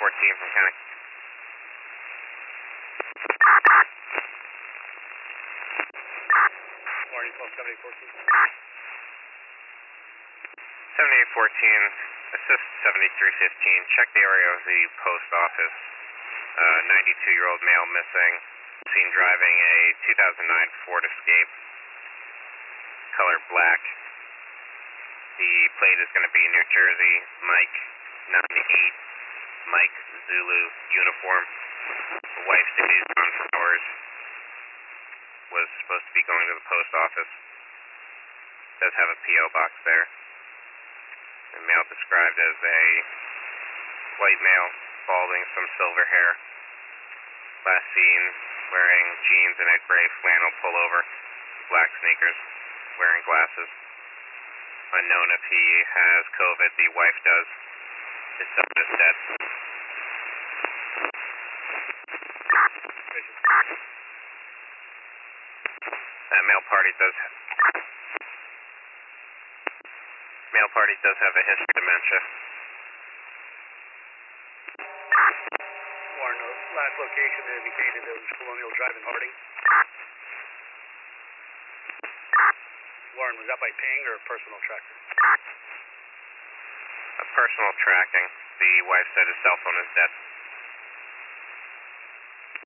7814 from county. Warning, 7814. 7814, assist 7315. Check the area of the post office. 92-year-old male missing. Seen driving a 2009 Ford Escape. Color black. The plate is going to be New Jersey, Mike 98, Mike Zulu uniform. The wife stays on for hours. Was supposed to be going to the post office. Does have a P.O. box there. The male described as a white male, balding, some silver hair. Last seen wearing jeans and a gray flannel pullover, black sneakers, wearing glasses. Unknown if he has COVID. The wife does. His son is dead. Male party does have a history of dementia. Warren, last location indicated it was Colonial Drive in Harding. Warren, was that by ping or personal tracker? A personal tracking. The wife said his cell phone is dead.